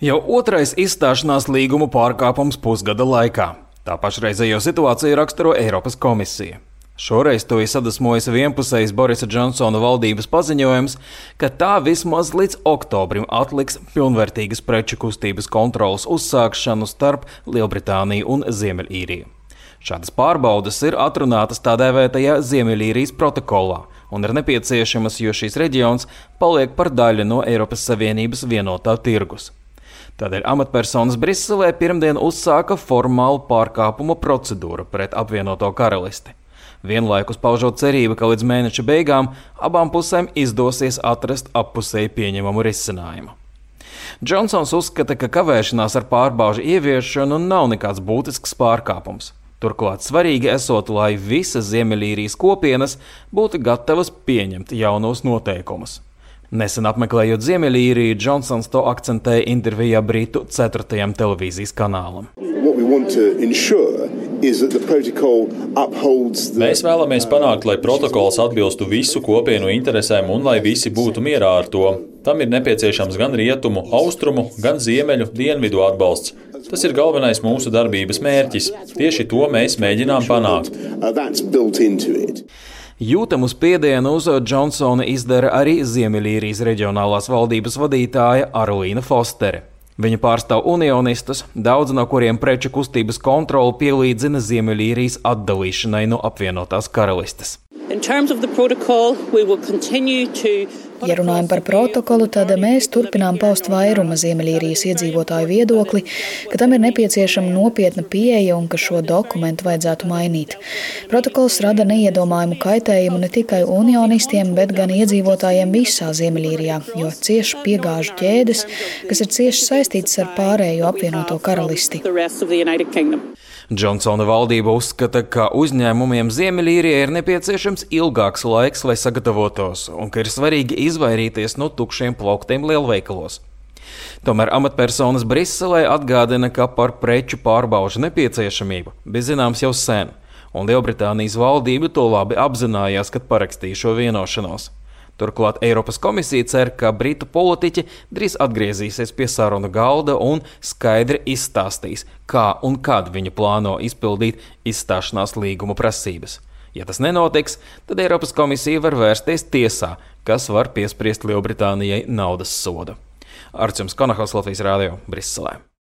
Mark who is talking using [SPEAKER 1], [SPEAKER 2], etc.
[SPEAKER 1] Jau otrais izstāšanās līguma pārkāpums pusgada laikā. Tā pašreizējo situāciju raksturo Eiropas komisija. Šoreiz to ir sadusmojis vienpusējs Borisa Džonsona valdības paziņojums, ka tā vismaz līdz oktobrim atliks pilnvērtīgas preču kustības kontrolas uzsākšanu starp Lielbritāniju un Ziemeļīriju. Šādas pārbaudes ir atrunātas tā dēvētajā Ziemeļīrijas protokolā un ir nepieciešamas, jo šīs reģions paliek par daļu no Eiropas Savienības vienotā tirgus. Tādēļ amatpersonas Briselē pirmdien uzsāka formālu pārkāpumu procedūru pret apvienoto karalisti. Vienlaikus paužot cerību, ka līdz mēneša beigām abām pusēm izdosies atrast appusēji pieņemamu risinājumu. Džonsons uzskata, ka kavēšanās ar pārbaužu ieviešanu nav nekāds būtisks pārkāpums. Turklāt svarīgi esot, lai visas Ziemeļīrijas kopienas būtu gatavas pieņemt jaunos noteikumus. Nesen apmeklējot Ziemeļīriju, Džonsons to akcentēja intervijā Britu 4. televīzijas kanālam.
[SPEAKER 2] Mēs vēlamies panākt, lai protokols atbilstu visu kopienu interesēm un lai visi būtu mierā ar to. Tam ir nepieciešams gan rietumu, austrumu, gan ziemeļu, dienvidu atbalsts. Tas ir galvenais mūsu darbības mērķis. Tieši to mēs mēģinām panākt.
[SPEAKER 1] Jūtamu spiedienu uz Džonsona izdara arī Ziemeļīrijas reģionālās valdības vadītāja Arlīna Fostere. Viņa pārstāv unionistus, daudz no kuriem preču kustības kontroli pielīdzina Ziemeļīrijas atdalīšanai no apvienotās karalistes.
[SPEAKER 3] Ja runājam par protokolu, tad mēs turpinām paust vairuma Ziemeļīrijas iedzīvotāju viedokli, ka tam ir nepieciešama nopietna pieeja un ka šo dokumentu vajadzētu mainīt. Protokols rada neiedomājumu kaitējumu ne tikai unionistiem, bet gan iedzīvotājiem visā Ziemeļīrijā, jo cieši piegāžu ķēdes, kas ir cieši saistītas ar pārējo apvienoto karalisti.
[SPEAKER 1] Džonsona valdība uzskata, ka uzņēmumiem Ziemeļīrijai ir nepieciešams ilgāks laiks, lai sagatavotos, un ka ir svarīgi izvairīties no tukšiem plauktiem lielveikalos. Tomēr amatpersonas Briselē atgādina, ka par preču pārbaužu nepieciešamību bija zināms jau sen, un Lielbritānijas valdība to labi apzinājās, kad parakstīja šo vienošanos. Turklāt Eiropas komisija cer, ka britu politiķi drīz atgriezīsies pie sarunu galda un skaidri izstāstīs, kā un kad viņi plāno izpildīt izstāšanās līguma prasības. Ja tas nenotiks, tad Eiropas komisija var vērsties tiesā, kas var piespriest Lielbritānijai naudas sodu. Arčuns Konahaus, Latvijas Rādio, Briselē.